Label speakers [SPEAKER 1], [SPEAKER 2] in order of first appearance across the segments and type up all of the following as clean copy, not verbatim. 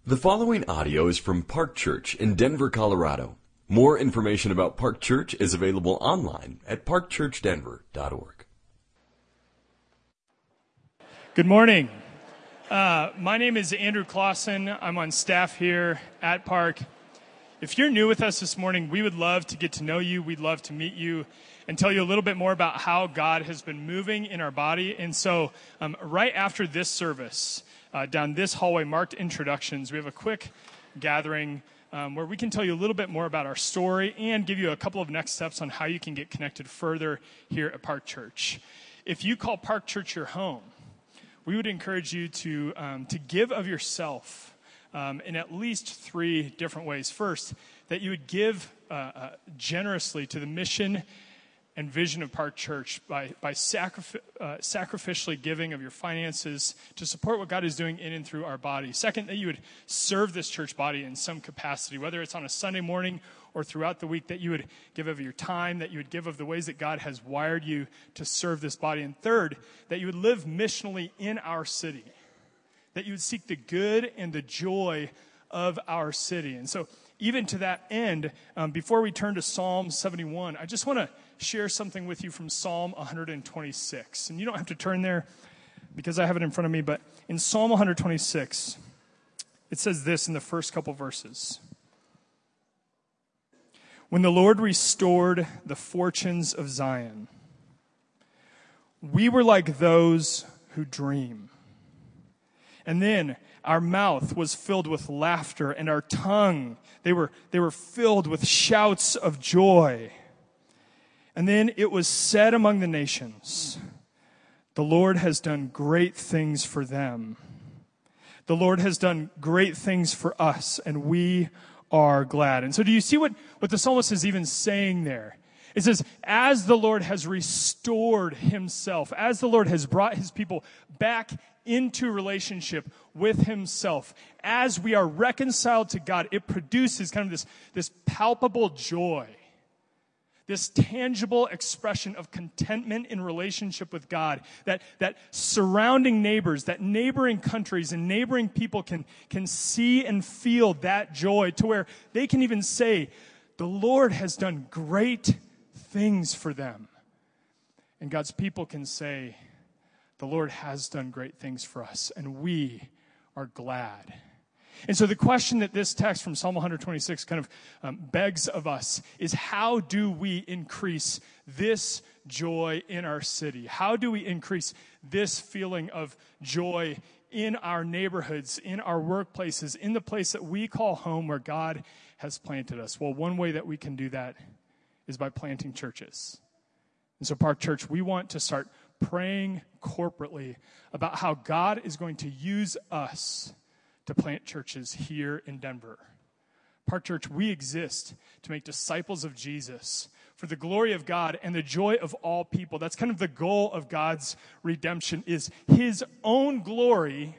[SPEAKER 1] The following audio is from Park Church in Denver, Colorado. More information about Park Church is available online at parkchurchdenver.org.
[SPEAKER 2] Good morning. My name is Andrew Clausen. I'm on staff here at Park. If you're new with us this morning, we would love to get to know you. We'd love to meet you and tell you a little bit more about how God has been moving in our body. And so right after this service, down this hallway marked introductions, we have a quick gathering where we can tell you a little bit more about our story and give you a couple of next steps on how you can get connected further here at Park Church. If you call Park Church your home, we would encourage you to give of yourself in at least three different ways. First, that you would give generously to the mission and vision of Park Church by sacrificially giving of your finances to support what God is doing in and through our body. Second, that you would serve this church body in some capacity, whether it's on a Sunday morning or throughout the week, that you would give of your time, that you would give of the ways that God has wired you to serve this body. And third, that you would live missionally in our city, that you would seek the good and the joy of our city. And so even to that end, before we turn to Psalm 71, I just want to share something with you from Psalm 126. And you don't have to turn there because I have it in front of me, but in Psalm 126, it says this in the first couple verses. When the Lord restored the fortunes of Zion, we were like those who dream. And then our mouth was filled with laughter, and our tongue, they were filled with shouts of joy. And then it was said among the nations, the Lord has done great things for them. The Lord has done great things for us, and we are glad. And so do you see what the psalmist is even saying there? It says, as the Lord has restored himself, as the Lord has brought his people back into relationship with himself, as we are reconciled to God, it produces kind of this palpable joy, this tangible expression of contentment in relationship with God, that surrounding neighbors, that neighboring countries and neighboring people can see and feel that joy to where they can even say, the Lord has done great things for them. And God's people can say, the Lord has done great things for us, and we are glad. And so the question that this text from Psalm 126 kind of begs of us is, how do we increase this joy in our city? How do we increase this feeling of joy in our neighborhoods, in our workplaces, in the place that we call home where God has planted us? Well, one way that we can do that is by planting churches. And so Park Church, we want to start praying corporately about how God is going to use us to plant churches here in Denver. Park Church, we exist to make disciples of Jesus for the glory of God and the joy of all people. That's kind of the goal of God's redemption, is his own glory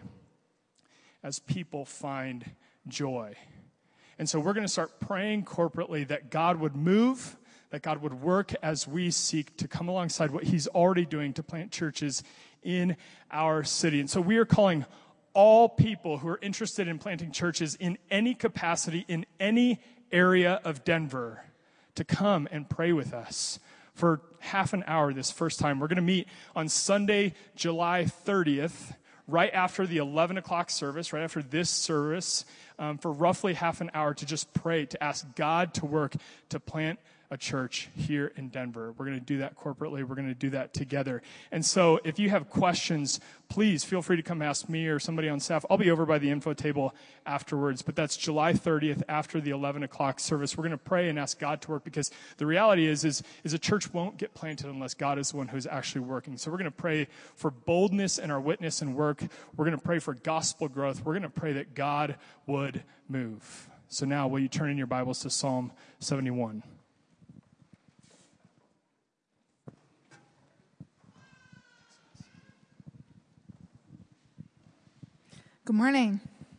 [SPEAKER 2] as people find joy. And so we're going to start praying corporately that God would move, that God would work as we seek to come alongside what he's already doing to plant churches in our city. And so we are calling all people who are interested in planting churches in any capacity, in any area of Denver, to come and pray with us for half an hour this first time. We're going to meet on Sunday, July 30th, right after the 11 o'clock service, right after this service, for roughly half an hour to just pray, to ask God to work to plant a church here in Denver. We're going to do that corporately. We're going to do that together. And so if you have questions, please feel free to come ask me or somebody on staff. I'll be over by the info table afterwards, but that's July 30th after the 11 o'clock service. We're going to pray and ask God to work, because the reality is a church won't get planted unless God is the one who's actually working. So we're going to pray for boldness in our witness and work. We're going to pray for gospel growth. We're going to pray that God would move. So now, will you turn in your Bibles to Psalm 71?
[SPEAKER 3] Good morning.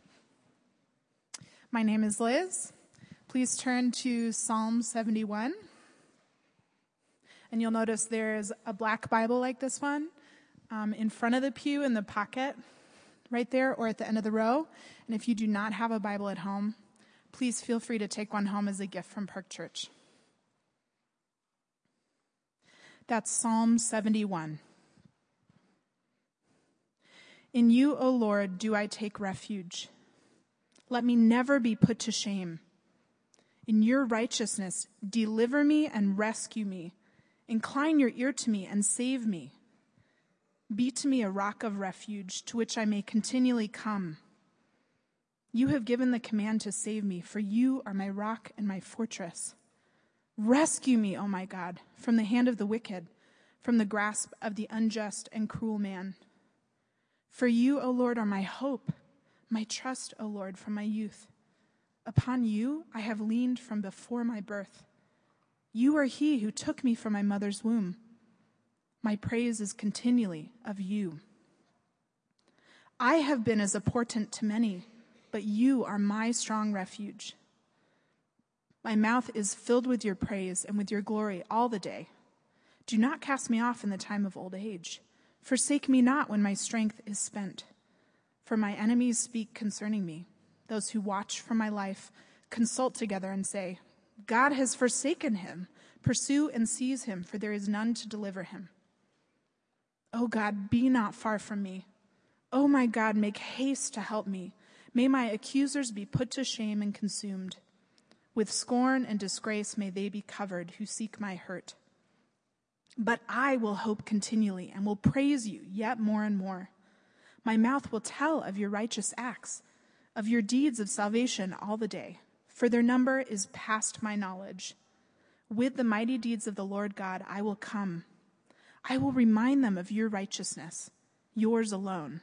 [SPEAKER 3] My name is Liz. Please turn to Psalm 71. And you'll notice there's a black Bible like this one in front of the pew in the pocket right there or at the end of the row. And if you do not have a Bible at home, please feel free to take one home as a gift from Park Church. That's Psalm 71. In you, O Lord, do I take refuge. Let me never be put to shame. In your righteousness, deliver me and rescue me. Incline your ear to me and save me. Be to me a rock of refuge to which I may continually come. You have given the command to save me, for you are my rock and my fortress. Rescue me, O my God, from the hand of the wicked, from the grasp of the unjust and cruel man. For you, O Lord, are my hope, my trust, O Lord, from my youth. Upon you I have leaned from before my birth. You are he who took me from my mother's womb. My praise is continually of you. I have been as a portent to many, but you are my strong refuge. My mouth is filled with your praise and with your glory all the day. Do not cast me off in the time of old age. Forsake me not when my strength is spent. For my enemies speak concerning me. Those who watch for my life consult together and say, God has forsaken him. Pursue and seize him, for there is none to deliver him. O God, be not far from me. O my God, make haste to help me. May my accusers be put to shame and consumed. With scorn and disgrace may they be covered who seek my hurt. But I will hope continually and will praise you yet more and more. My mouth will tell of your righteous acts, of your deeds of salvation all the day, for their number is past my knowledge. With the mighty deeds of the Lord God I will come. I will remind them of your righteousness, yours alone.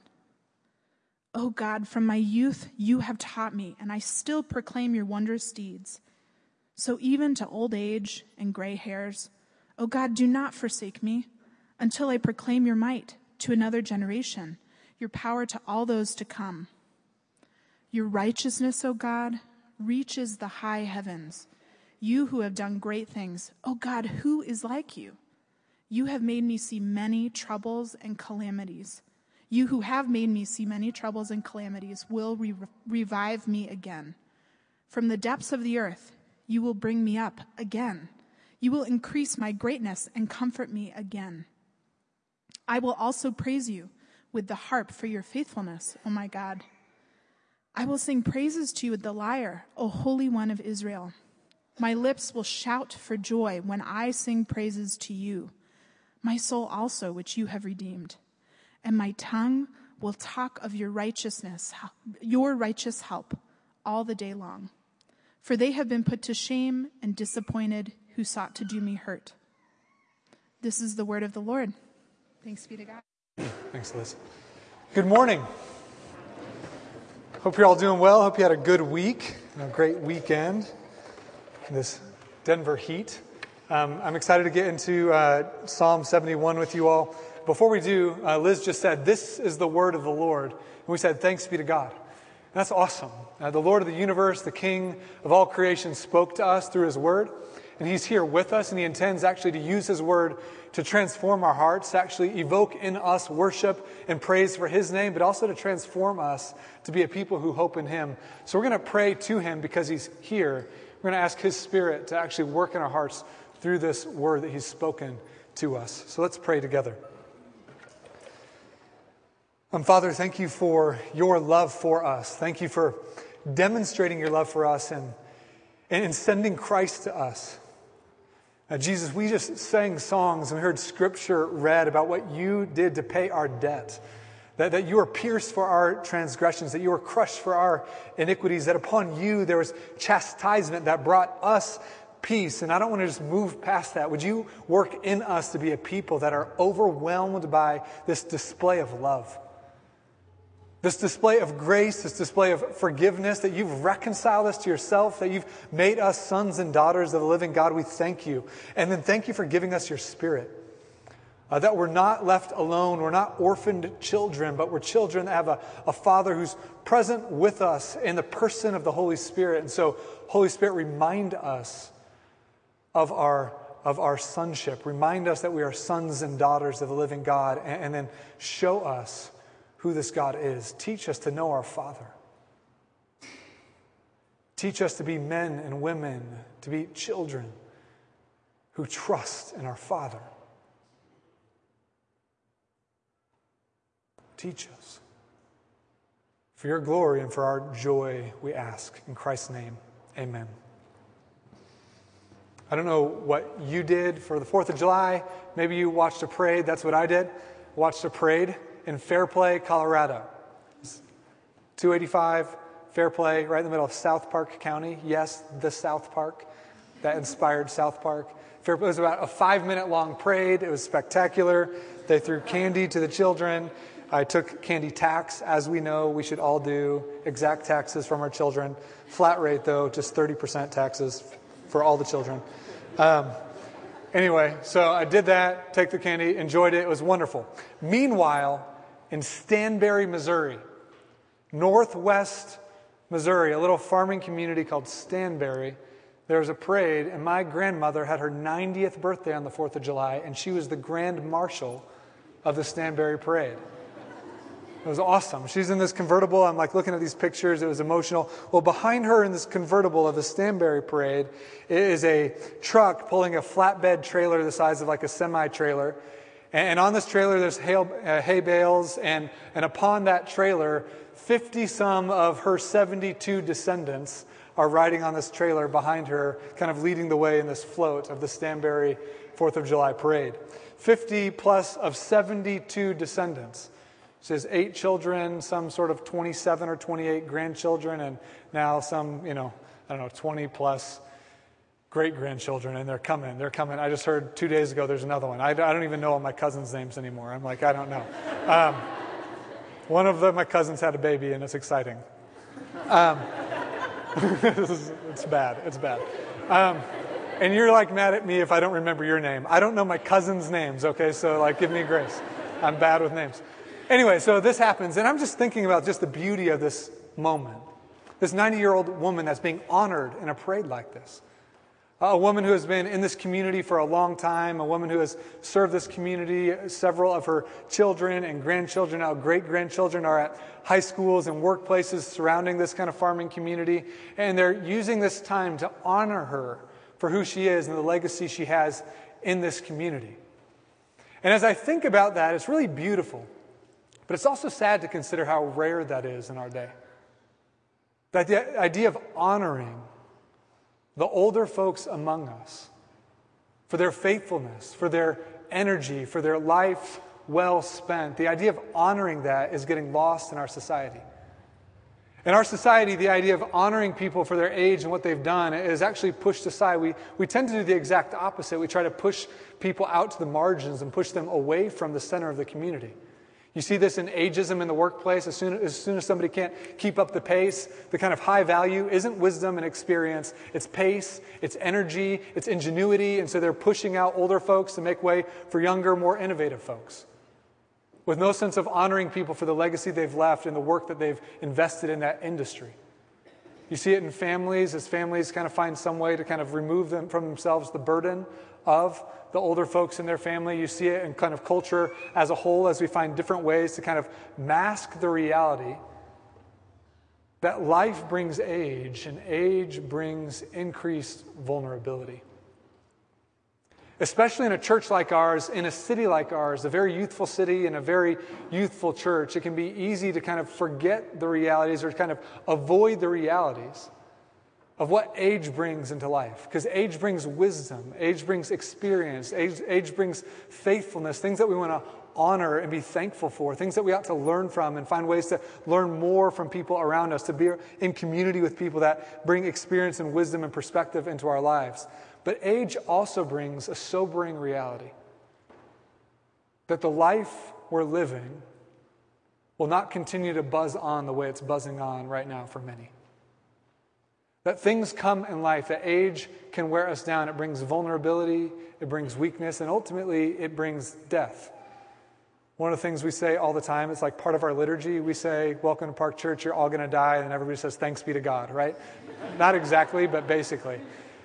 [SPEAKER 3] O God, from my youth you have taught me, and I still proclaim your wondrous deeds. So even to old age and gray hairs, O God, do not forsake me until I proclaim your might to another generation, your power to all those to come. Your righteousness, O God, reaches the high heavens. You who have done great things, O God, who is like you? You have made me see many troubles and calamities. You who have made me see many troubles and calamities will revive me again. From the depths of the earth, you will bring me up again. You will increase my greatness and comfort me again. I will also praise you with the harp for your faithfulness, O my God. I will sing praises to you with the lyre, O Holy One of Israel. My lips will shout for joy when I sing praises to you, my soul also, which you have redeemed. And my tongue will talk of your righteousness, your righteous help, all the day long. For they have been put to shame and disappointed who sought to do me hurt. This is the word of the Lord. Thanks be to God.
[SPEAKER 4] Thanks, Liz. Good morning. Hope you're all doing well. Hope you had a good week and a great weekend in this Denver heat. I'm excited to get into Psalm 71 with you all. Before we do, Liz just said, this is the word of the Lord. And we said, thanks be to God. And that's awesome. The Lord of the universe, the King of all creation, spoke to us through his word. And he's here with us, and he intends actually to use his word to transform our hearts, to actually evoke in us worship and praise for his name, but also to transform us to be a people who hope in him. So we're going to pray to him because he's here. We're going to ask his spirit to actually work in our hearts through this word that he's spoken to us. So let's pray together. Father, thank you for your love for us. Thank you for demonstrating your love for us and sending Christ to us. Jesus, we just sang songs and we heard scripture read about what you did to pay our debt. That you were pierced for our transgressions, that you were crushed for our iniquities, that upon you there was chastisement that brought us peace. And I don't want to just move past that. Would you work in us to be a people that are overwhelmed by this display of love? This display of grace, this display of forgiveness, that you've reconciled us to yourself, that you've made us sons and daughters of the living God. We thank you. And then thank you for giving us your spirit. That we're not left alone, we're not orphaned children, but we're children that have a Father who's present with us in the person of the Holy Spirit. And so, Holy Spirit, remind us of our sonship. Remind us that we are sons and daughters of the living God, and then show us who this God is. Teach us to know our Father. Teach us to be men and women, to be children who trust in our Father. Teach us. For your glory and for our joy, we ask. In Christ's name, amen. I don't know what you did for the 4th of July. Maybe you watched a parade. That's what I did. Watched a parade in Fairplay, Colorado. 285 Fairplay, right in the middle of South Park County. Yes, the South Park that inspired South Park. Fairplay was about a 5-minute long parade. It was spectacular. They threw candy to the children. I took candy tax, as we know we should all do. Exact taxes from our children. Flat rate, though, just 30% taxes for all the children. Anyway, so I did that, take the candy, enjoyed it. It was wonderful. Meanwhile, in Stanberry, Missouri, northwest Missouri, a little farming community called Stanberry, there was a parade, and my grandmother had her 90th birthday on the 4th of July, and she was the grand marshal of the Stanberry parade. It was awesome. She's in this convertible. I'm like looking at these pictures. It was emotional. Well, behind her in this convertible of the Stanberry parade is a truck pulling a flatbed trailer the size of like a semi-trailer. And on this trailer, there's hay bales. And upon that trailer, 50-some of her 72 descendants are riding on this trailer behind her, kind of leading the way in this float of the Stanberry 4th of July parade. 50 plus of 72 descendants. She has 8 children, some sort of 27 or 28 grandchildren, and now some, 20 plus great-grandchildren, and they're coming. I just heard 2 days ago there's another one. I don't even know all my cousins' names anymore. I'm like, I don't know. One of my cousins had a baby, and it's exciting. It's bad. And you're like mad at me if I don't remember your name. I don't know my cousins' names, okay? So give me grace. I'm bad with names. Anyway, so this happens, and I'm just thinking about just the beauty of this moment. This 90-year-old woman that's being honored in a parade like this. A woman who has been in this community for a long time, a woman who has served this community. Several of her children and grandchildren, now great-grandchildren, are at high schools and workplaces surrounding this kind of farming community, and they're using this time to honor her for who she is and the legacy she has in this community. And as I think about that, it's really beautiful. But it's also sad to consider how rare that is in our day. That the idea of honoring the older folks among us for their faithfulness, for their energy, for their life well spent, the idea of honoring that is getting lost in our society. In our society, the idea of honoring people for their age and what they've done is actually pushed aside. We tend to do the exact opposite. We try to push people out to the margins and push them away from the center of the community. You see this in ageism in the workplace. As soon as somebody can't keep up the pace, the kind of high value isn't wisdom and experience. It's pace, it's energy, it's ingenuity. And so they're pushing out older folks to make way for younger, more innovative folks, with no sense of honoring people for the legacy they've left and the work that they've invested in that industry. You see it in families, as families kind of find some way to kind of remove them from themselves the burden of the older folks in their family. You see it in kind of culture as a whole, as we find different ways to kind of mask the reality that life brings age, and age brings increased vulnerability. Especially in a church like ours, in a city like ours, a very youthful city and a very youthful church, it can be easy to kind of forget the realities or kind of avoid the realities of what age brings into life. Because age brings wisdom, age brings experience, age brings faithfulness, things that we want to honor and be thankful for, things that we ought to learn from and find ways to learn more from people around us, to be in community with people that bring experience and wisdom and perspective into our lives. But age also brings a sobering reality that the life we're living will not continue to buzz on the way it's buzzing on right now for many. That things come in life, that age can wear us down. It brings vulnerability, it brings weakness, and ultimately it brings death. One of the things we say all the time, it's like part of our liturgy, we say, welcome to Park Church, you're all going to die, and everybody says, thanks be to God, right? Not exactly, but basically.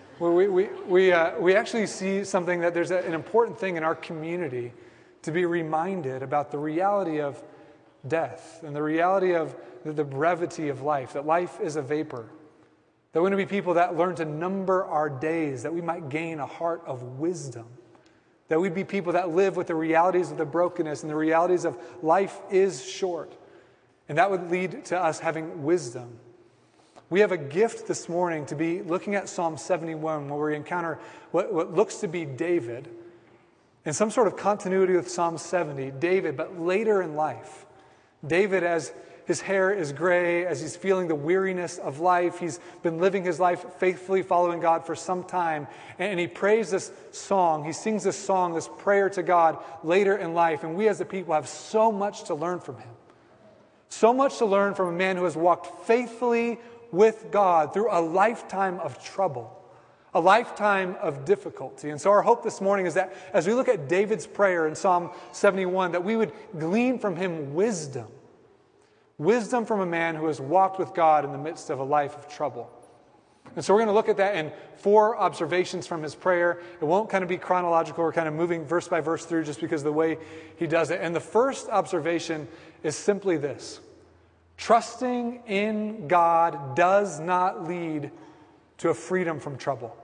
[SPEAKER 4] We actually see something that there's an important thing in our community to be reminded about the reality of death and the reality of the brevity of life, that life is a vapor. That we're going to be people that learn to number our days, that we might gain a heart of wisdom. That we'd be people that live with the realities of the brokenness and the realities of life is short. And that would lead to us having wisdom. We have a gift this morning to be looking at Psalm 71, where we encounter what looks to be David, in some sort of continuity with Psalm 70, David, but later in life. David, as his hair is gray, as he's feeling the weariness of life, he's been living his life faithfully following God for some time, and he prays this song, he sings this song, this prayer to God later in life, and we as the people have so much to learn from him. So much to learn from a man who has walked faithfully with God through a lifetime of trouble, a lifetime of difficulty. And so our hope this morning is that as we look at David's prayer in Psalm 71, that we would glean from him wisdom. Wisdom from a man who has walked with God in the midst of a life of trouble. And so we're going to look at that in 4 observations from his prayer. It won't kind of be chronological. We're kind of moving verse by verse through just because of the way he does it. And the first observation is simply this. Trusting in God does not lead to a freedom from trouble.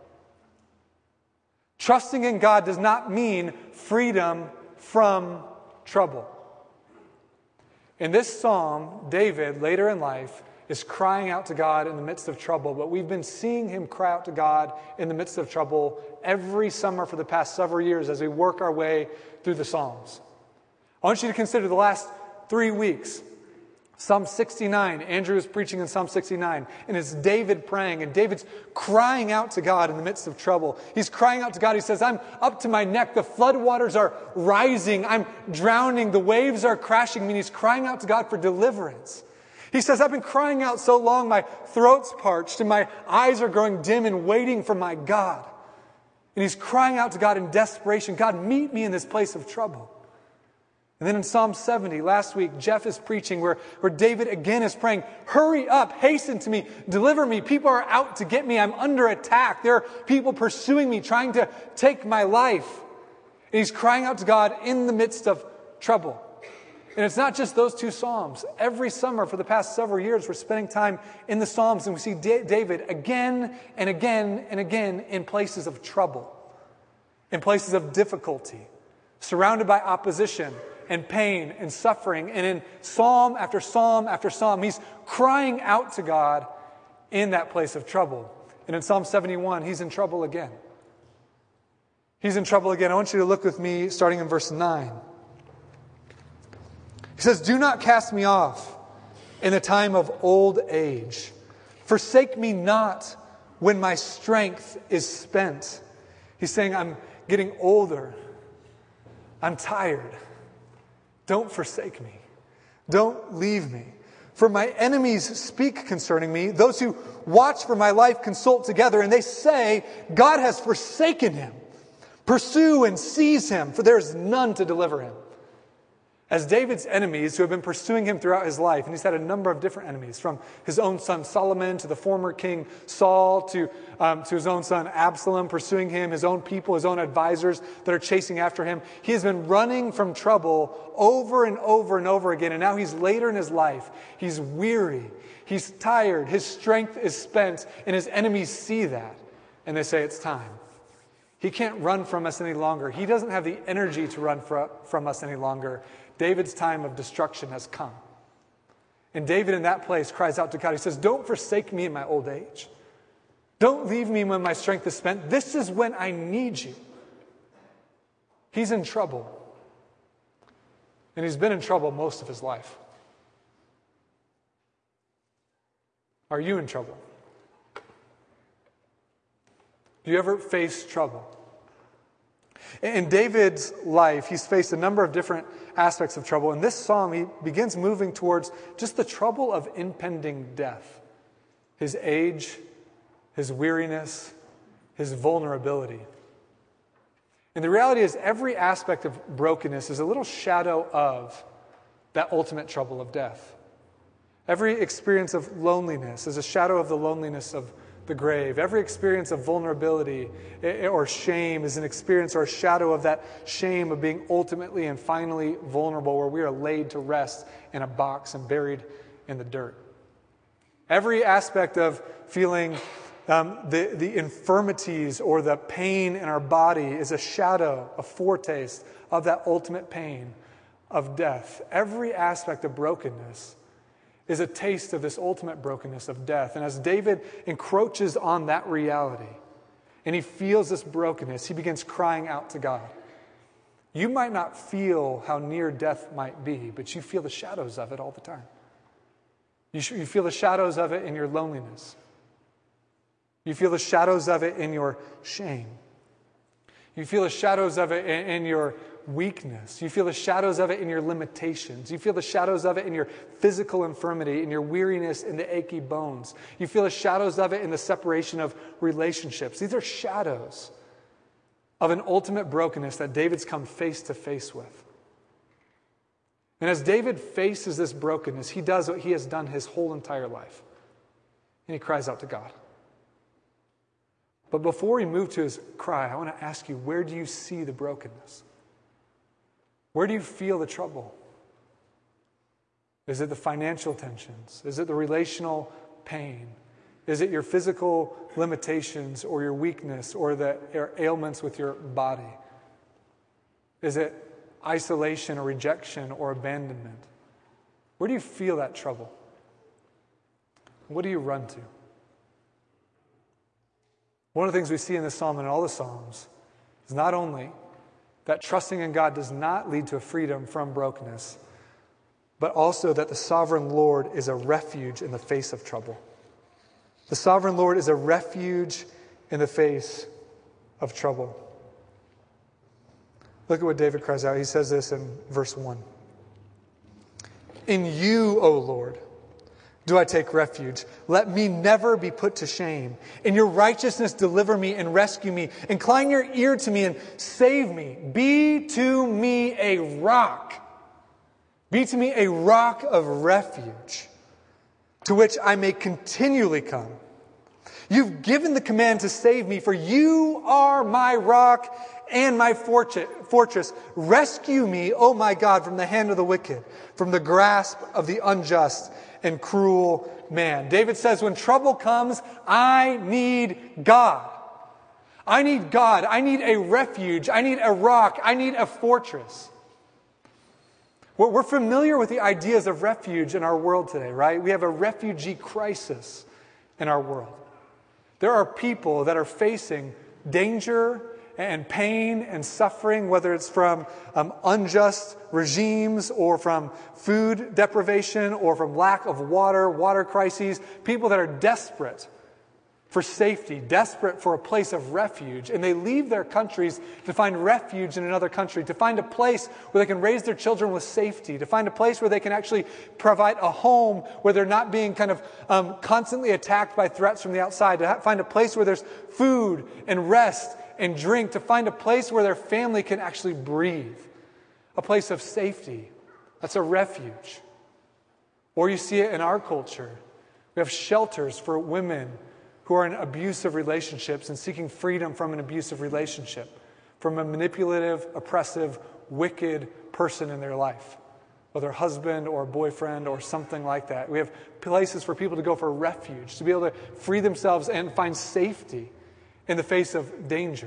[SPEAKER 4] Trusting in God does not mean freedom from trouble. In this psalm, David, later in life, is crying out to God in the midst of trouble, but we've been seeing him cry out to God in the midst of trouble every summer for the past several years as we work our way through the Psalms. I want you to consider the last 3 weeks. Psalm 69, Andrew is preaching in Psalm 69, and it's David praying, and David's crying out to God in the midst of trouble. He's crying out to God. He says, I'm up to my neck. The floodwaters are rising. I'm drowning. The waves are crashing me. And he's crying out to God for deliverance. He says, I've been crying out so long, my throat's parched, and my eyes are growing dim and waiting for my God. And he's crying out to God in desperation, God, meet me in this place of trouble. And then in Psalm 70, last week, Jeff is preaching where David again is praying, hurry up, hasten to me, deliver me. People are out to get me. I'm under attack. There are people pursuing me, trying to take my life. And he's crying out to God in the midst of trouble. And it's not just those 2 Psalms. Every summer for the past several years, we're spending time in the Psalms, and we see David again and again and again in places of trouble, in places of difficulty, surrounded by opposition and pain and suffering. And in psalm after psalm after psalm, he's crying out to God in that place of trouble. And in Psalm 71, he's in trouble again. He's in trouble again. I want you to look with me starting in verse 9. He says, do not cast me off in the time of old age. Forsake me not when my strength is spent. He's saying, I'm getting older. I'm tired. Don't forsake me. Don't leave me. For my enemies speak concerning me. Those who watch for my life consult together, and they say, God has forsaken him. Pursue and seize him, for there is none to deliver him. As David's enemies who have been pursuing him throughout his life, and he's had a number of different enemies, from his own son Solomon to the former king Saul to his own son Absalom pursuing him, his own people, his own advisors that are chasing after him. He has been running from trouble over and over and over again, and now he's later in his life. He's weary, he's tired, his strength is spent, and his enemies see that, and they say it's time. He can't run from us any longer. He doesn't have the energy to run from us any longer. David's time of destruction has come. And David in that place cries out to God. He says, don't forsake me in my old age. Don't leave me when my strength is spent. This is when I need you. He's in trouble. And he's been in trouble most of his life. Are you in trouble? Do you ever face trouble? In David's life, he's faced a number of different aspects of trouble. In this psalm, he begins moving towards just the trouble of impending death. His age, his weariness, his vulnerability. And the reality is every aspect of brokenness is a little shadow of that ultimate trouble of death. Every experience of loneliness is a shadow of the loneliness of the grave. Every experience of vulnerability or shame is an experience or a shadow of that shame of being ultimately and finally vulnerable, where we are laid to rest in a box and buried in the dirt. Every aspect of feeling the infirmities or the pain in our body is a shadow, a foretaste of that ultimate pain of death. Every aspect of brokenness is a taste of this ultimate brokenness of death. And as David encroaches on that reality and he feels this brokenness, he begins crying out to God. You might not feel how near death might be, but you feel the shadows of it all the time. You feel the shadows of it in your loneliness. You feel the shadows of it in your shame. You feel the shadows of it in your weakness. You feel the shadows of it in your limitations. You feel the shadows of it in your physical infirmity, in your weariness, in the achy bones. You feel the shadows of it in the separation of relationships. These are shadows of an ultimate brokenness that David's come face to face with. And as David faces this brokenness, he does what he has done his whole entire life. And he cries out to God. But before we move to his cry, I want to ask you, where do you see the brokenness? Where do you feel the trouble? Is it the financial tensions? Is it the relational pain? Is it your physical limitations or your weakness or the ailments with your body? Is it isolation or rejection or abandonment? Where do you feel that trouble? What do you run to? One of the things we see in this psalm and all the psalms is not only that trusting in God does not lead to a freedom from brokenness, but also that the sovereign Lord is a refuge in the face of trouble. The sovereign Lord is a refuge in the face of trouble. Look at what David cries out. He says this in verse 1. In you, O Lord, do I take refuge. Let me never be put to shame. In your righteousness, deliver me and rescue me. Incline your ear to me and save me. Be to me a rock. Be to me a rock of refuge, to which I may continually come. You've given the command to save me, for you are my rock and my fortress. Rescue me, O my God, from the hand of the wicked, from the grasp of the unjust and cruel man. David says, when trouble comes, I need God. I need God. I need a refuge. I need a rock. I need a fortress. We're familiar with the ideas of refuge in our world today, right? We have a refugee crisis in our world. There are people that are facing danger and pain and suffering, whether it's from unjust regimes or from food deprivation or from lack of water crises, people that are desperate for safety, desperate for a place of refuge, and they leave their countries to find refuge in another country, to find a place where they can raise their children with safety, to find a place where they can actually provide a home where they're not being kind of constantly attacked by threats from the outside, to find a place where there's food and rest and drink, to find a place where their family can actually breathe, a place of safety. That's a refuge. Or you see it in our culture. We have shelters for women who are in abusive relationships and seeking freedom from an abusive relationship, from a manipulative, oppressive, wicked person in their life, whether a husband or a boyfriend or something like that. We have places for people to go for refuge, to be able to free themselves and find safety in the face of danger.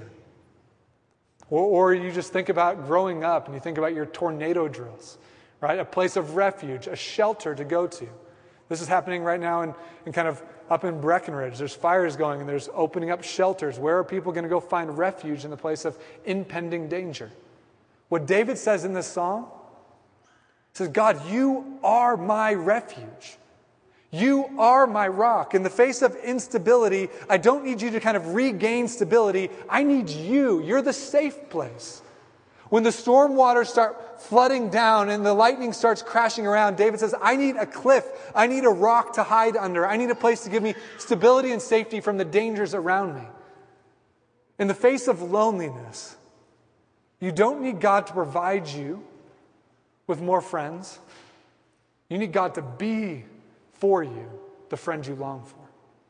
[SPEAKER 4] Or you just think about growing up and you think about your tornado drills, right? A place of refuge, a shelter to go to. This is happening right now in kind of up in Breckenridge. There's fires going and there's opening up shelters. Where are people going to go find refuge in the place of impending danger? What David says in this psalm, says, God, you are my refuge. You are my rock. In the face of instability, I don't need you to kind of regain stability. I need you. You're the safe place. When the storm waters start flooding down and the lightning starts crashing around, David says, I need a cliff. I need a rock to hide under. I need a place to give me stability and safety from the dangers around me. In the face of loneliness, you don't need God to provide you with more friends. You need God to be for you the friend you long for.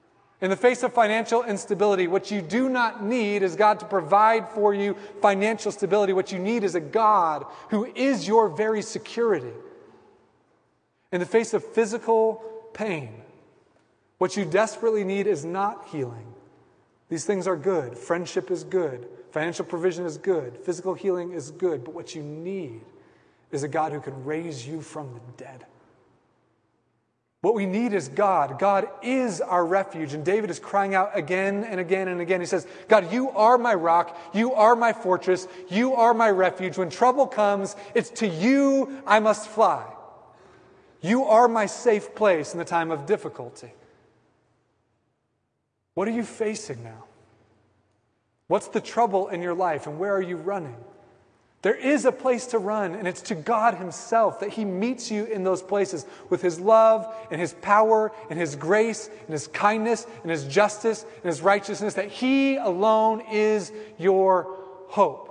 [SPEAKER 4] In the face of financial instability, what you do not need is God to provide for you financial stability. What you need is a God who is your very security. In the face of physical pain, what you desperately need is not healing. These things are good. Friendship is good. Financial provision is good. Physical healing is good. But what you need is a God who can raise you from the dead. What we need is God. God is our refuge. And David is crying out again and again and again. He says, God, you are my rock. You are my fortress. You are my refuge. When trouble comes, it's to you I must fly. You are my safe place in the time of difficulty. What are you facing now? What's the trouble in your life, and where are you running? There is a place to run, and it's to God himself, that he meets you in those places with his love and his power and his grace and his kindness and his justice and his righteousness, that he alone is your hope.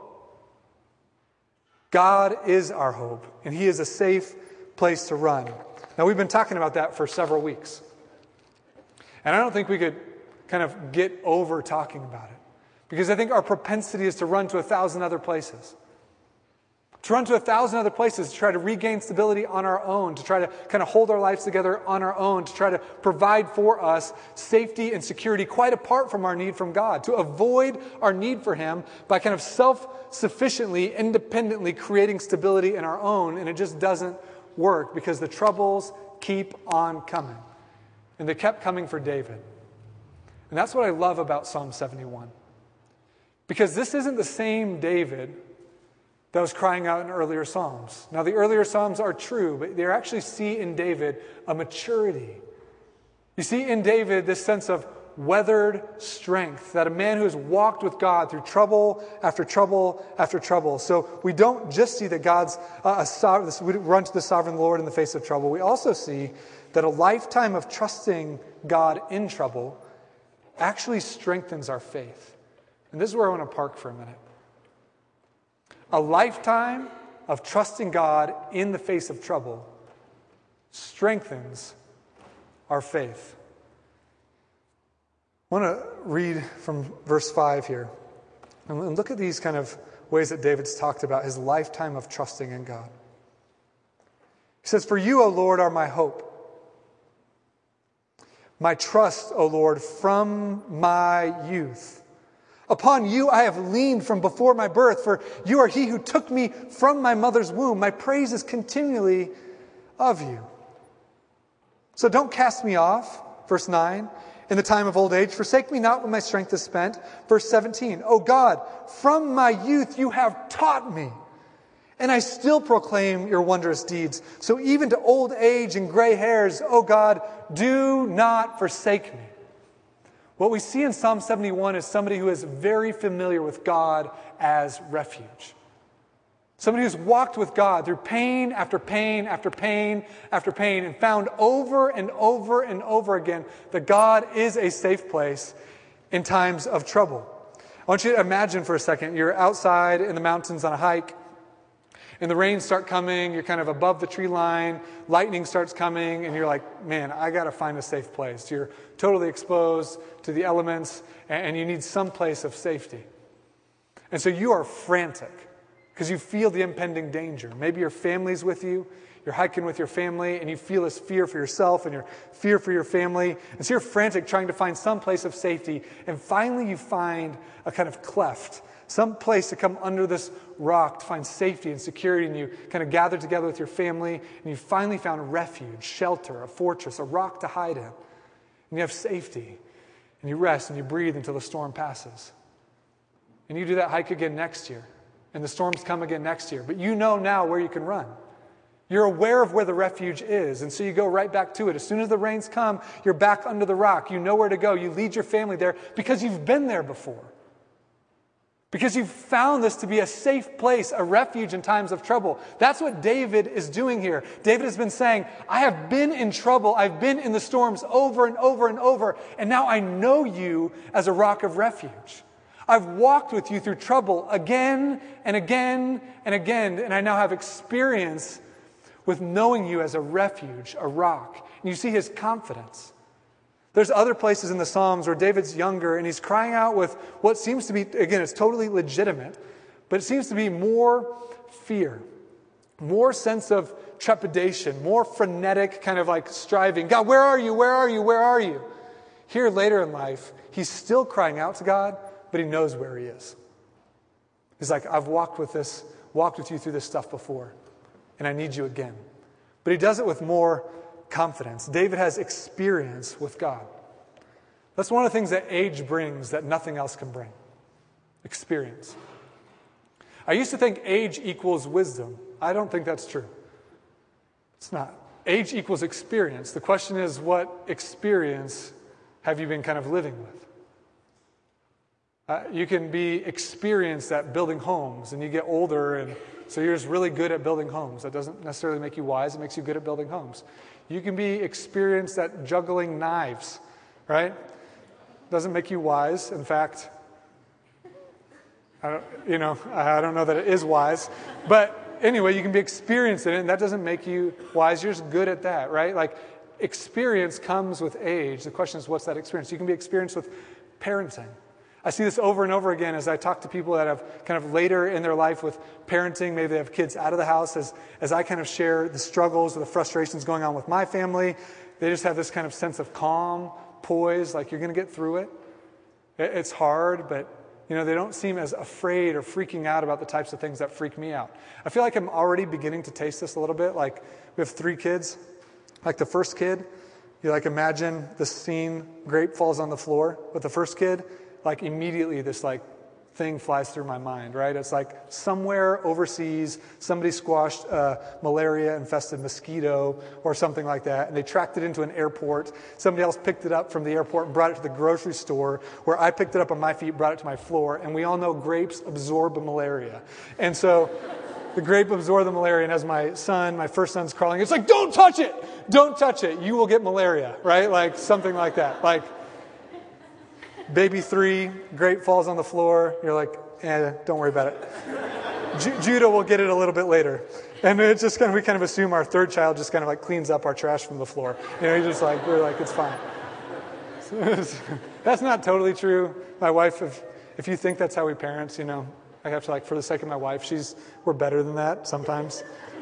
[SPEAKER 4] God is our hope, and he is a safe place to run. Now, we've been talking about that for several weeks, and I don't think we could kind of get over talking about it, because I think our propensity is to run to 1,000 other places. To run to 1,000 other places to try to regain stability on our own, to try to kind of hold our lives together on our own, to try to provide for us safety and security quite apart from our need from God, to avoid our need for him by kind of self-sufficiently, independently creating stability in our own, and it just doesn't work because the troubles keep on coming. And they kept coming for David. And that's what I love about Psalm 71. Because this isn't the same David that was crying out in earlier Psalms. Now, the earlier Psalms are true, but they actually see in David a maturity. You see in David this sense of weathered strength, that a man who has walked with God through trouble after trouble after trouble. So we don't just see that God's we run to the sovereign Lord in the face of trouble. We also see that a lifetime of trusting God in trouble actually strengthens our faith. And this is where I want to park for a minute. A lifetime of trusting God in the face of trouble strengthens our faith. I want to read from verse 5 here. And look at these kind of ways that David's talked about his lifetime of trusting in God. He says, "For you, O Lord, are my hope. My trust, O Lord, from my youth. Upon you I have leaned from before my birth, for you are he who took me from my mother's womb. My praise is continually of you. So don't cast me off," verse 9, "in the time of old age. Forsake me not when my strength is spent." Verse 17, "O God, from my youth you have taught me, and I still proclaim your wondrous deeds. So even to old age and gray hairs, O God, do not forsake me." What we see in Psalm 71 is somebody who is very familiar with God as refuge. Somebody who's walked with God through pain after pain after pain after pain and found over and over and over again that God is a safe place in times of trouble. I want you to imagine for a second, you're outside in the mountains on a hike, and the rains start coming, you're kind of above the tree line, lightning starts coming, and you're like, man, I got to find a safe place. You're totally exposed to the elements, and you need some place of safety. And so you are frantic because you feel the impending danger. Maybe your family's with you, you're hiking with your family, and you feel this fear for yourself and your fear for your family. And so you're frantic trying to find some place of safety, and finally you find a kind of cleft, some place to come under this rock to find safety and security, and you kind of gather together with your family, and you finally found refuge, shelter, a fortress, a rock to hide in. And you have safety, and you rest and you breathe until the storm passes. And you do that hike again next year, and the storms come again next year. But you know now where you can run. You're aware of where the refuge is, and so you go right back to it. As soon as the rains come, you're back under the rock. You know where to go. You lead your family there because you've been there before. Because you've found this to be a safe place, a refuge in times of trouble. That's what David is doing here. David has been saying, I have been in trouble. I've been in the storms over and over and over. And now I know you as a rock of refuge. I've walked with you through trouble again and again and again. And I now have experience with knowing you as a refuge, a rock. And you see his confidence. There's other places in the Psalms where David's younger and he's crying out with what seems to be, again, it's totally legitimate, but it seems to be more fear, more sense of trepidation, more frenetic kind of like striving. God, where are you? Where are you? Where are you? Here later in life, he's still crying out to God, but he knows where he is. He's like, I've walked with you through this stuff before, and I need you again. But he does it with more confidence. David has experience with God. That's one of the things that age brings that nothing else can bring. Experience. I used to think age equals wisdom. I don't think that's true. It's not. Age equals experience. The question is, what experience have you been kind of living with? You can be experienced at building homes, and you get older, and so you're just really good at building homes. That doesn't necessarily make you wise. It makes you good at building homes. You can be experienced at juggling knives, right? Doesn't make you wise. In fact, I don't know that it is wise. But anyway, you can be experienced in it, and that doesn't make you wise. You're just good at that, right? Like, experience comes with age. The question is, what's that experience? You can be experienced with parenting. I see this over and over again as I talk to people that have kind of later in their life with parenting. Maybe they have kids out of the house. As I kind of share the struggles or the frustrations going on with my family, they just have this kind of sense of calm, poise, like you're going to get through it. It's hard, but they don't seem as afraid or freaking out about the types of things that freak me out. I feel like I'm already beginning to taste this a little bit. Like, we have 3 kids. Like the first kid, you like imagine the scene, grape falls on the floor. With the first kid, like immediately this like thing flies through my mind, right? It's like somewhere overseas, somebody squashed a malaria-infested mosquito or something like that, and they tracked it into an airport. Somebody else picked it up from the airport and brought it to the grocery store, where I picked it up on my feet, brought it to my floor, and we all know grapes absorb malaria. And so the grape absorbed the malaria, and as my first son's crawling, it's like, don't touch it! Don't touch it! You will get malaria, right? Like something like that. Like, baby 3, grape falls on the floor. You're like, don't worry about it. Judah will get it a little bit later. And it's just we kind of assume our third child just kind of like cleans up our trash from the floor. We're like, it's fine. That's not totally true. My wife, if you think that's how we parent, I have to for the sake of my wife, we're better than that sometimes.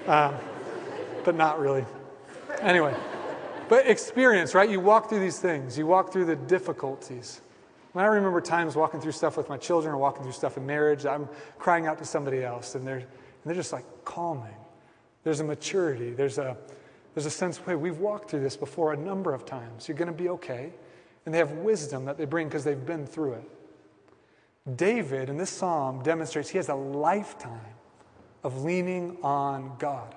[SPEAKER 4] But not really. Anyway, but experience, right? You walk through these things. You walk through the difficulties. When I remember times walking through stuff with my children or walking through stuff in marriage, I'm crying out to somebody else, and they're just like calming. There's a maturity. There's a sense, hey, we've walked through this before a number of times. You're going to be okay. And they have wisdom that they bring because they've been through it. David, in this psalm, demonstrates he has a lifetime of leaning on God.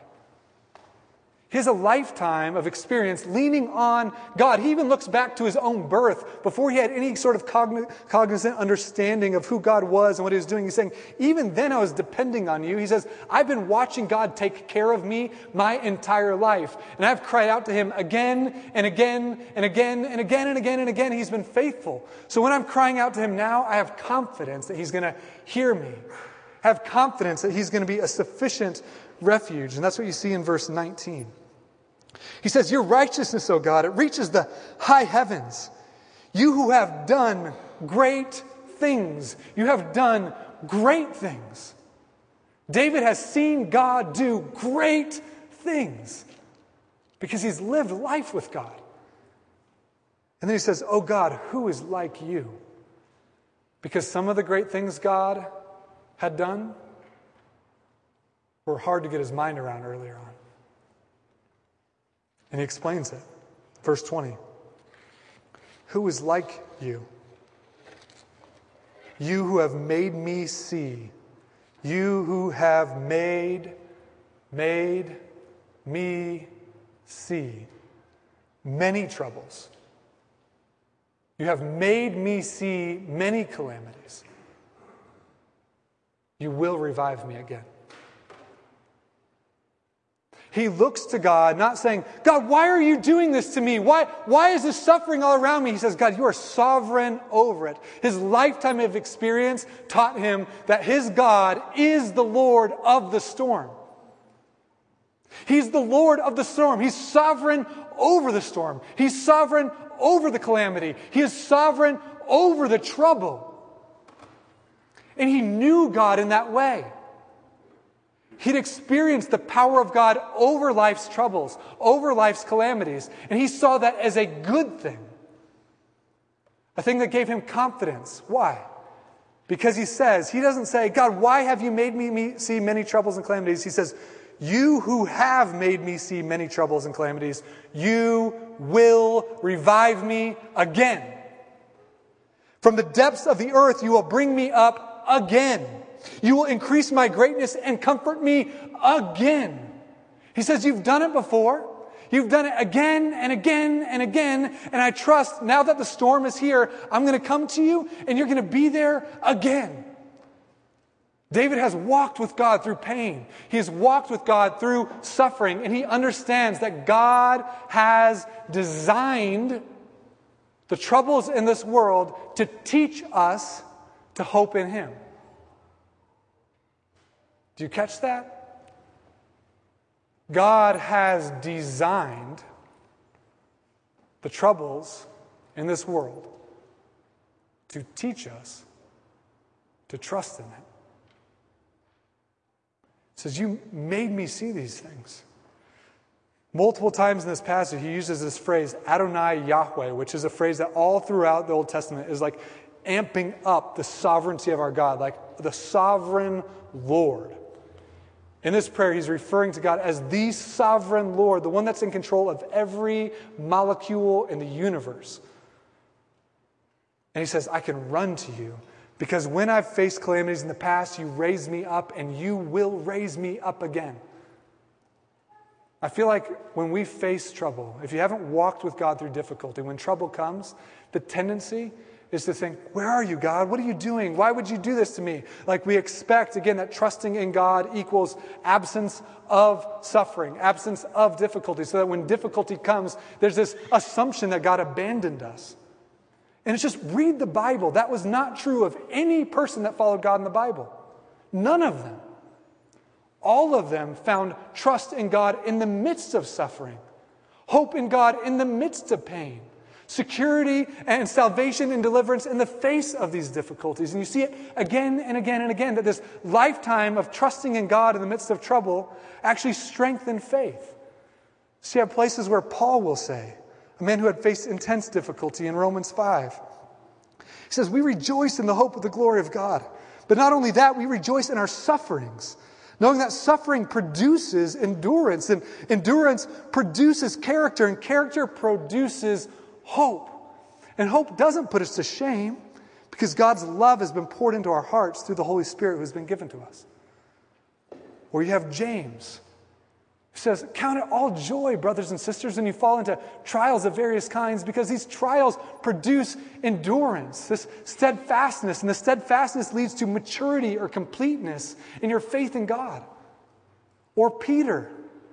[SPEAKER 4] He has a lifetime of experience leaning on God. He even looks back to his own birth before he had any sort of cognizant understanding of who God was and what he was doing. He's saying, even then I was depending on you. He says, I've been watching God take care of me my entire life. And I've cried out to him again and again and again and again and again and again. He's been faithful. So when I'm crying out to him now, I have confidence that he's going to hear me. I have confidence that he's going to be a sufficient refuge. And that's what you see in verse 19. He says, your righteousness, O God, it reaches the high heavens. You who have done great things. You have done great things. David has seen God do great things because he's lived life with God. And then he says, oh God, who is like you? Because some of the great things God had done were hard to get his mind around earlier on. And he explains it. Verse 20. Who is like you? You who have made me see. You who have made me see many troubles. You have made me see many calamities. You will revive me again. He looks to God, not saying, God, why are you doing this to me? Why is this suffering all around me? He says, God, you are sovereign over it. His lifetime of experience taught him that his God is the Lord of the storm. He's the Lord of the storm. He's sovereign over the storm. He's sovereign over the calamity. He is sovereign over the trouble. And he knew God in that way. He'd experienced the power of God over life's troubles, over life's calamities, and he saw that as a good thing. A thing that gave him confidence. Why? Because he doesn't say, God, why have you made me see many troubles and calamities? He says, you who have made me see many troubles and calamities, you will revive me again. From the depths of the earth, you will bring me up again. You will increase my greatness and comfort me again. He says, you've done it before. You've done it again and again and again. And I trust now that the storm is here, I'm going to come to you and you're going to be there again. David has walked with God through pain. He has walked with God through suffering. And he understands that God has designed the troubles in this world to teach us to hope in him. Do you catch that? God has designed the troubles in this world to teach us to trust in him. It says, you made me see these things. Multiple times in this passage, he uses this phrase, Adonai Yahweh, which is a phrase that all throughout the Old Testament is like amping up the sovereignty of our God, like the sovereign Lord. In this prayer, he's referring to God as the sovereign Lord, the one that's in control of every molecule in the universe. And he says, I can run to you because when I've faced calamities in the past, you raised me up and you will raise me up again. I feel like when we face trouble, if you haven't walked with God through difficulty, when trouble comes, the tendency is to think, where are you, God? What are you doing? Why would you do this to me? Like we expect, again, that trusting in God equals absence of suffering, absence of difficulty, so that when difficulty comes, there's this assumption that God abandoned us. And it's just read the Bible. That was not true of any person that followed God in the Bible. None of them. All of them found trust in God in the midst of suffering, hope in God in the midst of pain, security and salvation and deliverance in the face of these difficulties. And you see it again and again and again, that this lifetime of trusting in God in the midst of trouble actually strengthened faith. So you have places where Paul will say, a man who had faced intense difficulty in Romans 5. He says, we rejoice in the hope of the glory of God. But not only that, we rejoice in our sufferings, knowing that suffering produces endurance, and endurance produces character, and character produces hope. And hope doesn't put us to shame because God's love has been poured into our hearts through the Holy Spirit who has been given to us. Or you have James, who says, count it all joy, brothers and sisters, when you fall into trials of various kinds, because these trials produce endurance, this steadfastness, and the steadfastness leads to maturity or completeness in your faith in God. Or Peter,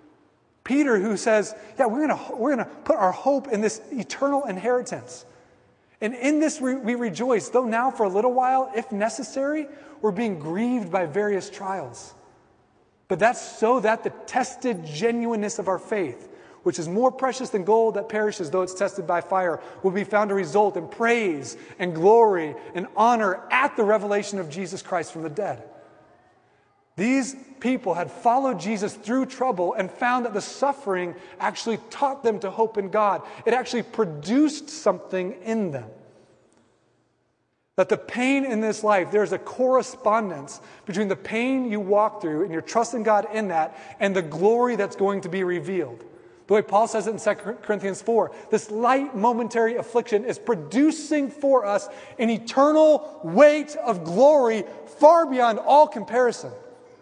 [SPEAKER 4] who says, yeah, we're going to put our hope in this eternal inheritance. And in this we rejoice, though now for a little while, if necessary, we're being grieved by various trials. But that's so that the tested genuineness of our faith, which is more precious than gold that perishes though it's tested by fire, will be found to result in praise and glory and honor at the revelation of Jesus Christ from the dead. These people had followed Jesus through trouble and found that the suffering actually taught them to hope in God. It actually produced something in them. That the pain in this life, there's a correspondence between the pain you walk through and your trust in God in that and the glory that's going to be revealed. The way Paul says it in 2 Corinthians 4, this light momentary affliction is producing for us an eternal weight of glory far beyond all comparison.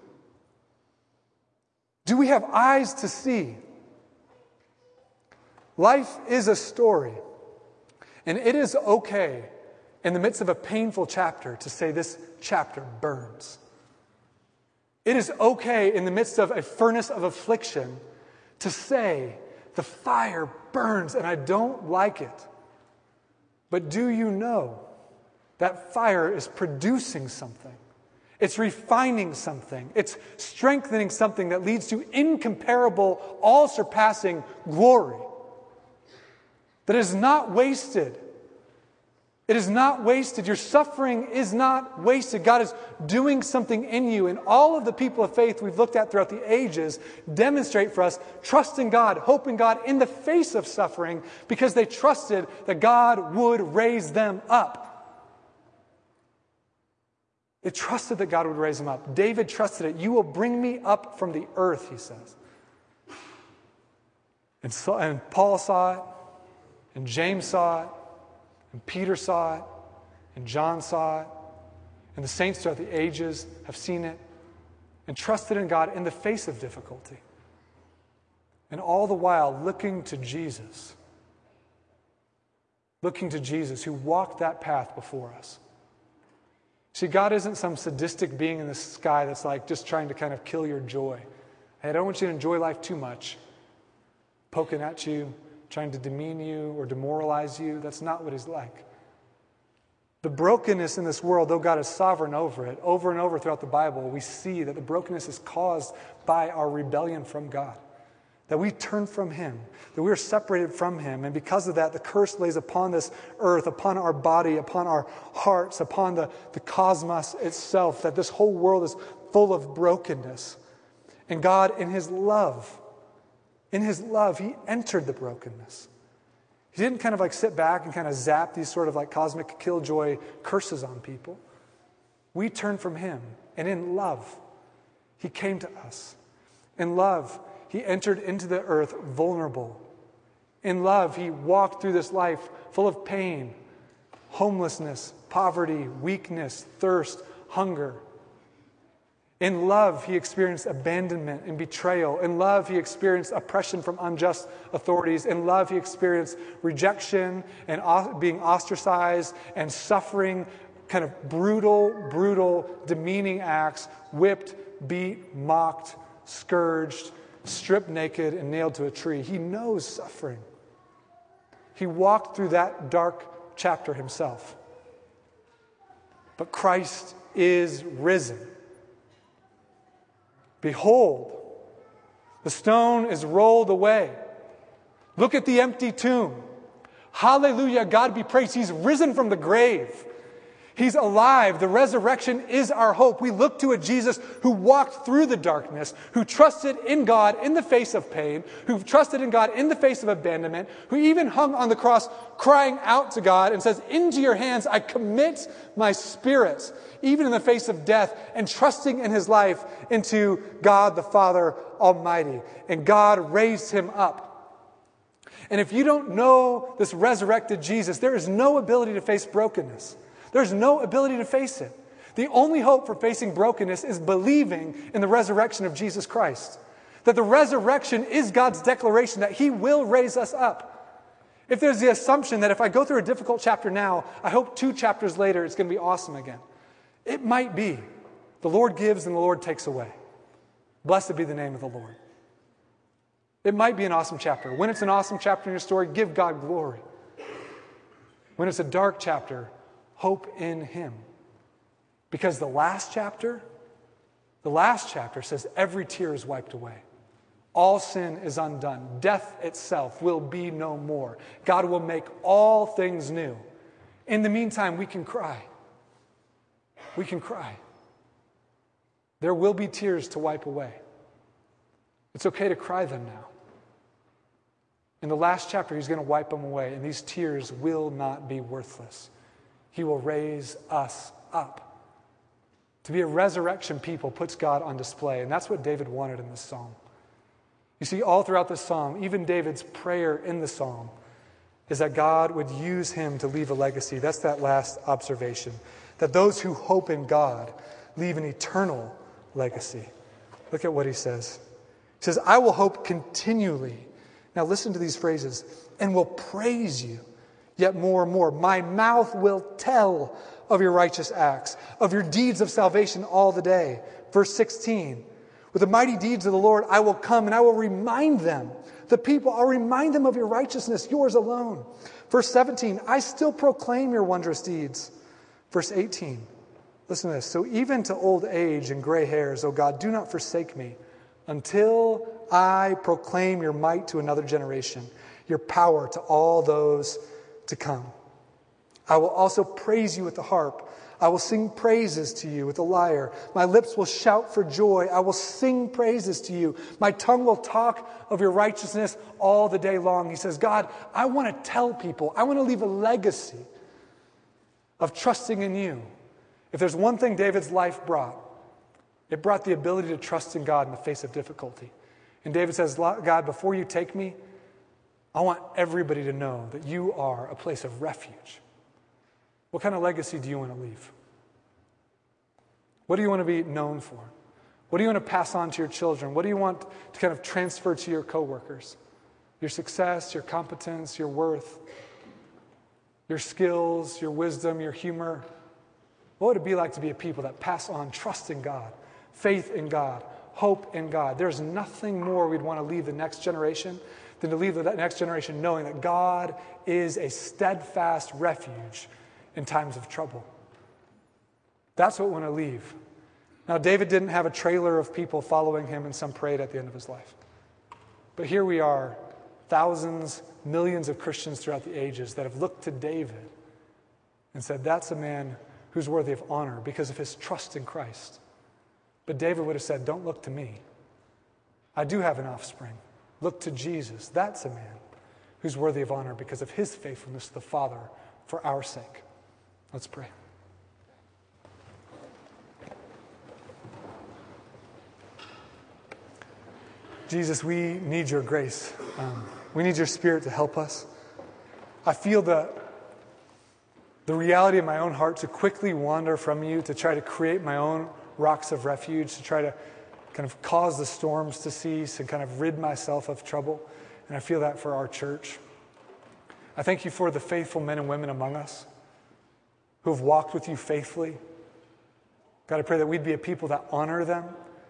[SPEAKER 4] Do we have eyes to see? Life is a story, and it is okay in the midst of a painful chapter to say this chapter burns. It is okay in the midst of a furnace of affliction to say the fire burns and I don't like it. But do you know that fire is producing something? It's refining something. It's strengthening something that leads to incomparable, all-surpassing glory. That it is not wasted. It is not wasted. Your suffering is not wasted. God is doing something in you. And all of the people of faith we've looked at throughout the ages demonstrate for us trust in God, hope in God in the face of suffering, because they trusted that God would raise them up. They trusted that God would raise them up. David trusted it. You will bring me up from the earth, he says. And Paul saw it, and James saw it, and Peter saw it, and John saw it, and the saints throughout the ages have seen it, and trusted in God in the face of difficulty. And all the while looking to Jesus. Looking to Jesus, who walked that path before us. See, God isn't some sadistic being in the sky that's like just trying to kind of kill your joy. Hey, I don't want you to enjoy life too much. Poking at you, trying to demean you or demoralize you. That's not what he's like. The brokenness in this world, though God is sovereign over it, over and over throughout the Bible, we see that the brokenness is caused by our rebellion from God. That we turn from him, that we are separated from him. And because of that, the curse lays upon this earth, upon our body, upon our hearts, upon the cosmos itself, that this whole world is full of brokenness. And God, in his love, he entered the brokenness. He didn't kind of like sit back and kind of zap these sort of like cosmic killjoy curses on people. We turned from him, and in love, he came to us. In love, he entered into the earth vulnerable. In love, he walked through this life full of pain, homelessness, poverty, weakness, thirst, hunger. In love, he experienced abandonment and betrayal. In love, he experienced oppression from unjust authorities. In love, he experienced rejection and being ostracized and suffering, kind of brutal, demeaning acts, whipped, beat, mocked, scourged, stripped naked, and nailed to a tree. He knows suffering. He walked through that dark chapter himself. But Christ is risen. Behold, the stone is rolled away. Look at the empty tomb. Hallelujah, God be praised. He's risen from the grave. He's alive. The resurrection is our hope. We look to a Jesus who walked through the darkness, who trusted in God in the face of pain, who trusted in God in the face of abandonment, who even hung on the cross crying out to God and says, into your hands I commit my spirit, even in the face of death, and trusting in his life into God the Father Almighty. And God raised him up. And if you don't know this resurrected Jesus, there is no ability to face brokenness. There's no ability to face it. The only hope for facing brokenness is believing in the resurrection of Jesus Christ. That the resurrection is God's declaration that he will raise us up. If there's the assumption that if I go through a difficult chapter now, I hope 2 chapters later it's going to be awesome again. It might be. The Lord gives and the Lord takes away. Blessed be the name of the Lord. It might be an awesome chapter. When it's an awesome chapter in your story, give God glory. When it's a dark chapter, hope in him. Because the last chapter says every tear is wiped away. All sin is undone. Death itself will be no more. God will make all things new. In the meantime, we can cry. We can cry. There will be tears to wipe away. It's okay to cry them now. In the last chapter, he's going to wipe them away, and these tears will not be worthless. He will raise us up. To be a resurrection people puts God on display, and that's what David wanted in this psalm. You see, all throughout this psalm, even David's prayer in the psalm, is that God would use him to leave a legacy. That's that last observation. That those who hope in God leave an eternal legacy. Look at what he says. He says, I will hope continually. Now listen to these phrases. And will praise you. Yet more and more, my mouth will tell of your righteous acts, of your deeds of salvation all the day. Verse 16, with the mighty deeds of the Lord, I will come and I will remind them. The people, I'll remind them of your righteousness, yours alone. Verse 17, I still proclaim your wondrous deeds. Verse 18, listen to this. So even to old age and gray hairs, O God, do not forsake me until I proclaim your might to another generation. your power to all those to come. I will also praise you with the harp. I will sing praises to you with the lyre. My lips will shout for joy. I will sing praises to you. My tongue will talk of your righteousness all the day long. He says, God, I want to tell people, I want to leave a legacy of trusting in you. If there's one thing David's life brought, it brought the ability to trust in God in the face of difficulty. And David says, God, before you take me, I want everybody to know that you are a place of refuge. What kind of legacy do you want to leave? What do you want to be known for? What do you want to pass on to your children? What do you want to kind of transfer to your coworkers? Your success, your competence, your worth, your skills, your wisdom, your humor. What would it be like to be a people that pass on trust in God, faith in God, hope in God? There's nothing more we'd want to leave the next generation than to leave the next generation knowing that God is a steadfast refuge in times of trouble. That's what we want to leave. Now, David didn't have a trailer of people following him in some parade at the end of his life. But here we are, thousands, millions of Christians throughout the ages that have looked to David and said, that's a man who's worthy of honor because of his trust in Christ. But David would have said, don't look to me. I do have an offspring. Look to Jesus. That's a man who's worthy of honor because of his faithfulness to the Father for our sake. Let's pray. Jesus, we need your grace. We need your Spirit to help us. I feel the reality in my own heart to quickly wander from you, to try to create my own rocks of refuge, to try to kind of cause the storms to cease and kind of rid myself of trouble. And I feel that for our church. I thank you for the faithful men and women among us who have walked with you faithfully. God, I pray that we'd be a people that honor them,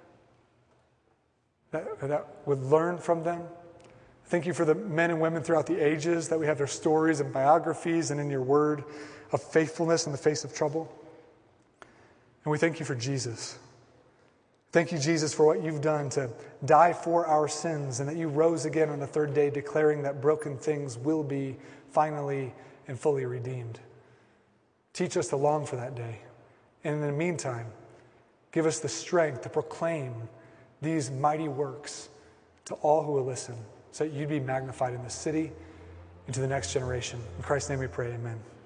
[SPEAKER 4] that would learn from them. Thank you for the men and women throughout the ages, that we have their stories and biographies and in your word of faithfulness in the face of trouble. And we thank you for Jesus. Thank you, Jesus, for what you've done to die for our sins and that you rose again on the third day, declaring that broken things will be finally and fully redeemed. Teach us to long for that day. And in the meantime, give us the strength to proclaim these mighty works to all who will listen, so that you'd be magnified in the city and to the next generation. In Christ's name we pray, amen.